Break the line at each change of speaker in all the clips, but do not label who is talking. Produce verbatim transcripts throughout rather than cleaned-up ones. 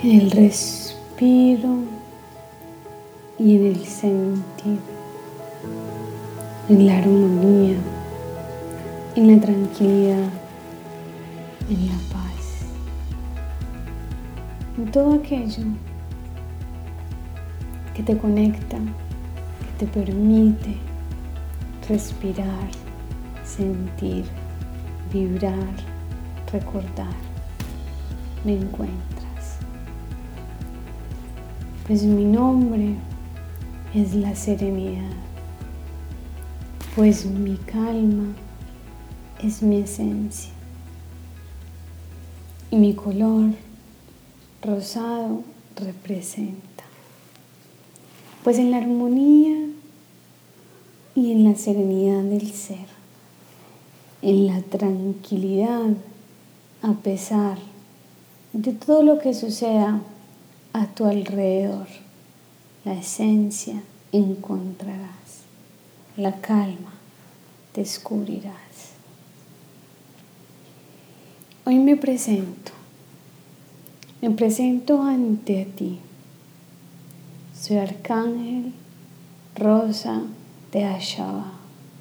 en el respiro y en el sentir, en la armonía, en la tranquilidad, en la paz, en todo aquello que te conecta, que te permite respirar, sentir, vibrar, recordar. Me encuentras. Pues mi nombre es la serenidad, pues mi calma es mi esencia y mi color rosado representa. Pues en la armonía y en la serenidad del ser, en la tranquilidad a pesar de todo lo que suceda a tu alrededor, la esencia encontrarás, la calma descubrirás. Hoy me presento, me presento ante ti. Soy Arcángel Rosa de Ashaba.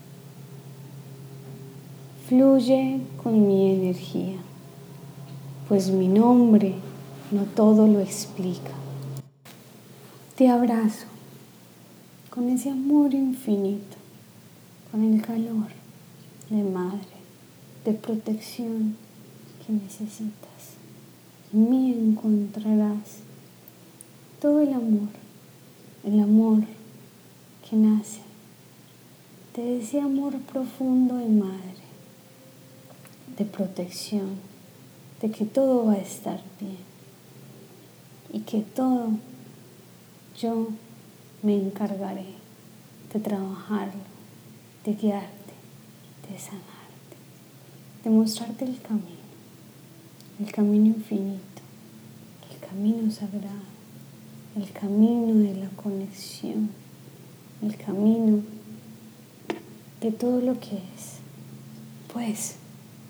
Fluye con mi energía, pues mi nombre no todo lo explica. Te abrazo con ese amor infinito, con el calor de madre, de protección que necesitas. En mí encontrarás todo el amor, el amor que nace de ese amor profundo de madre, de protección, de que todo va a estar bien y que todo yo me encargaré de trabajarlo, de guiarte, de sanarte, de mostrarte el camino, el camino infinito, el camino sagrado, el camino de la conexión, el camino de todo lo que es. Pues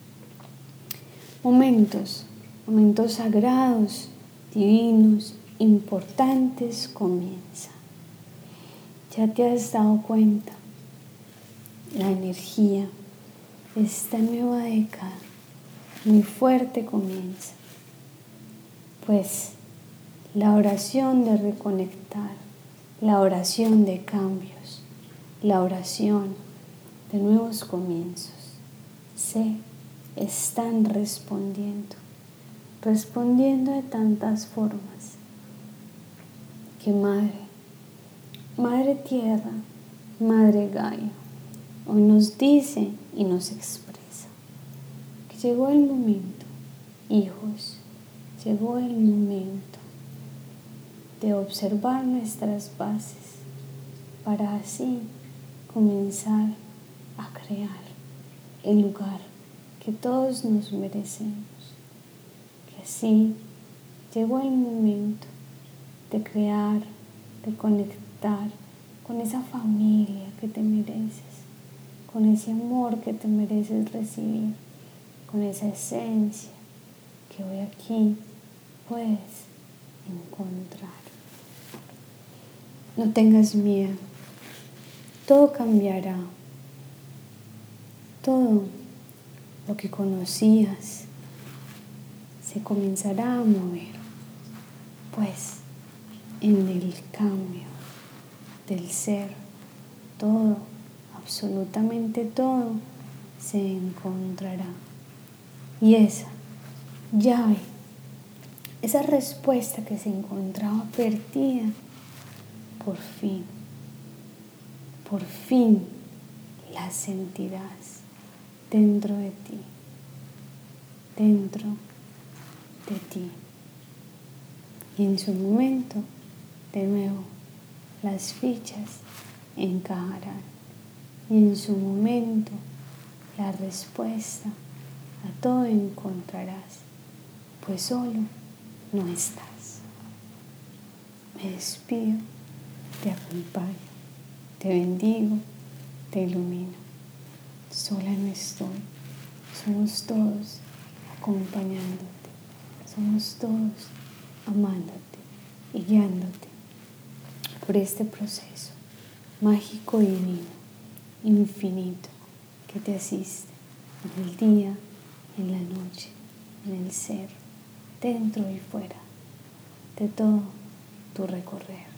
momentos, momentos sagrados, divinos, importantes comienzan. Ya te has dado cuenta, la energía, esta nueva década, muy fuerte comienza. Pues la oración de reconectar, la oración de cambios, la oración de nuevos comienzos, se están respondiendo, respondiendo de tantas formas que Madre, Madre Tierra, Madre Gaia, hoy nos dice y nos expresa que llegó el momento, hijos, llegó el momento de observar nuestras bases para así comenzar a crear el lugar que todos nos merecemos. Que así llegó el momento de crear, de conectar con esa familia que te mereces, con ese amor que te mereces recibir, con esa esencia que hoy aquí puedes encontrar. No tengas miedo, todo cambiará, todo lo que conocías se comenzará a mover, pues en el cambio del ser, todo, absolutamente todo, se encontrará. Y esa llave, esa respuesta que se encontraba perdida, por fin, por fin la sentirás dentro de ti, dentro de ti. Y en su momento, de nuevo, las fichas encajarán. Y en su momento, la respuesta a todo encontrarás, pues solo no estás. Me despido, te acompaño, te bendigo, te ilumino. Sola no estoy, somos todos acompañándote, somos todos amándote y guiándote por este proceso mágico y divino, infinito, que te asiste en el día, en la noche, en el ser, dentro y fuera de todo tu recorrer.